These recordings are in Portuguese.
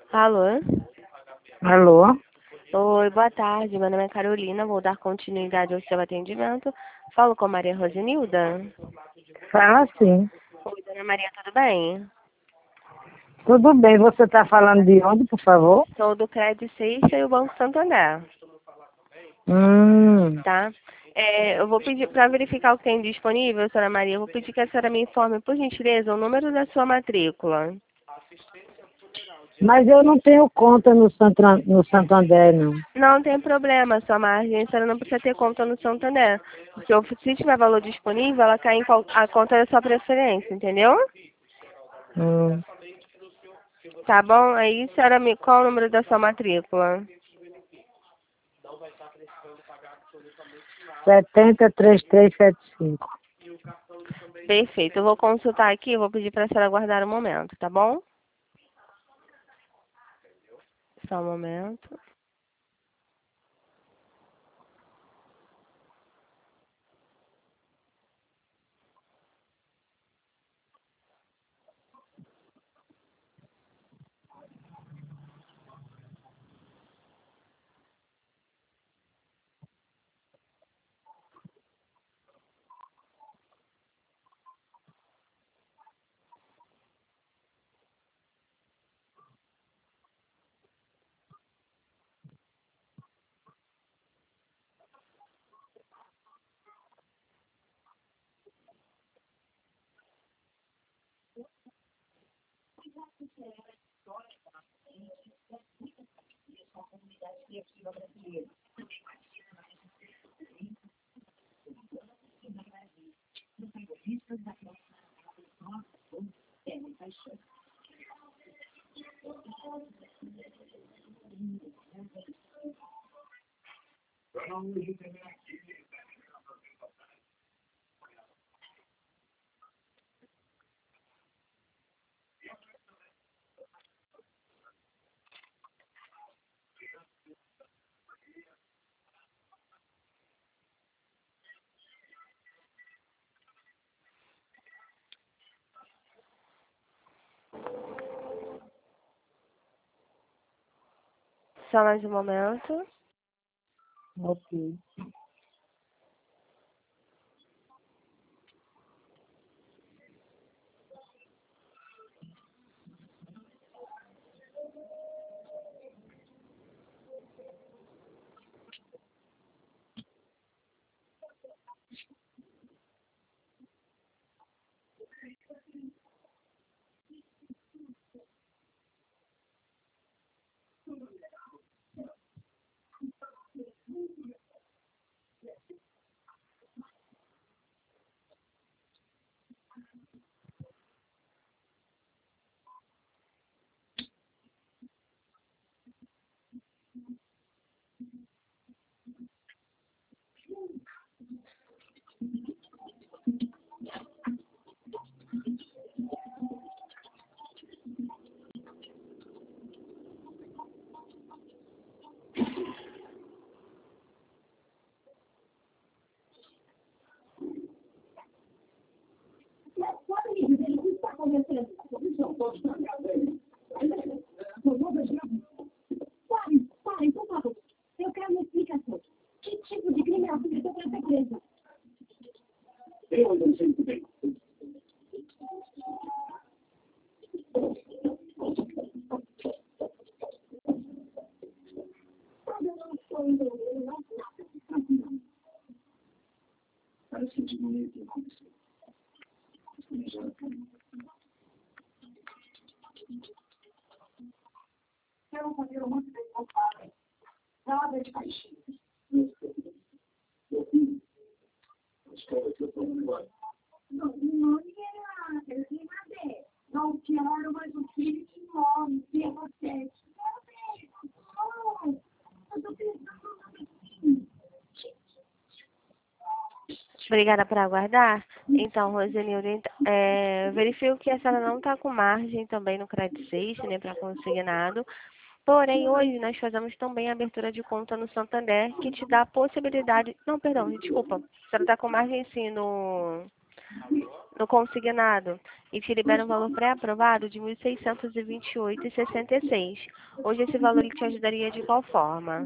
Alô? Alô? Oi, boa tarde. Meu nome é Carolina. Vou dar continuidade ao seu atendimento. Falo com a Maria Rosenilda. Fala sim. Oi, dona Maria, tudo bem? Tudo bem, você está falando de onde, por favor? Sou do Crédito Seixas e o Banco Santander, Hum, tá? Eu vou pedir para verificar o que tem disponível, dona Maria. Eu vou pedir que a senhora me informe, por gentileza, o número da sua matrícula. mas eu não tenho conta no Santander, não. Não tem problema, sua margem, a senhora não precisa ter conta no Santander. Se tiver valor disponível, ela cai em a conta da sua preferência, entendeu? Hum, Tá bom? Aí, senhora, qual o número da sua matrícula? 703375. Perfeito. Eu vou consultar aqui, vou pedir para a senhora aguardar um momento, tá bom? Só um momento. Só mais um momento. ok. Obrigada por aguardar. Então, Rosenilda, verifico que a senhora não está com margem também no Credit Suisse, nem para consignado. Porém, hoje nós fazemos também a abertura de conta no Santander, que te dá a possibilidade... Não, perdão, desculpa. A senhora está com margem sim no consignado. e te libera um valor pré-aprovado de R$ 1.628,66. Hoje esse valor ele te ajudaria de qual forma?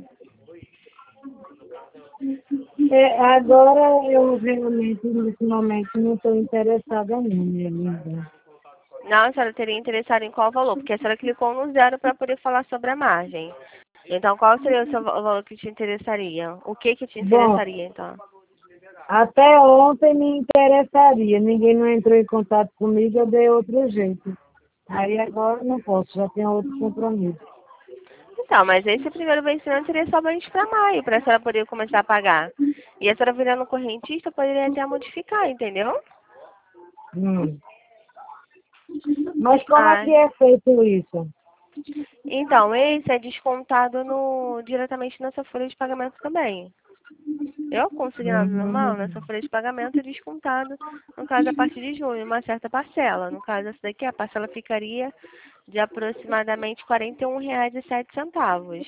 Agora eu realmente, nesse momento, não estou interessada não, minha linda. Não, a senhora teria interessado em qual valor? Porque a senhora clicou no zero para poder falar sobre a margem. Então, qual seria o seu valor que te interessaria? O que te Bom, interessaria, então? até ontem me interessaria. Ninguém não entrou em contato comigo, eu dei outro jeito. Aí agora não posso, já tenho outro compromisso. Então, mas esse primeiro vencimento seria somente para maio, para a senhora poder começar a pagar. E a senhora virando correntista, poderia até modificar, entendeu? Hum. Mas como é Ah, que é feito isso? então, esse é descontado diretamente na sua folha de pagamento também. Eu consignado normal, nessa Hum. folha de pagamento é descontado, no caso, a partir de junho, uma certa parcela. No caso, essa daqui, a parcela ficaria de aproximadamente R$ 41,07.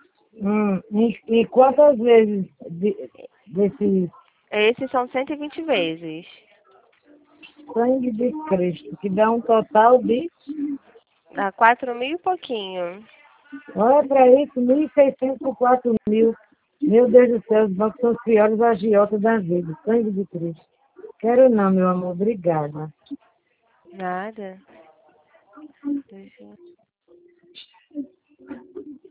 E quantas vezes desse Esses são 120 vezes. sangue de Cristo, que dá um total de, Dá 4.000 e pouquinho. olha para isso, 1.600 por 4.000. Meu Deus do céu, os bancos são os piores agiotas da vida. Sangue de Cristo. Quero não, meu amor, obrigada. Nada. Deixa eu-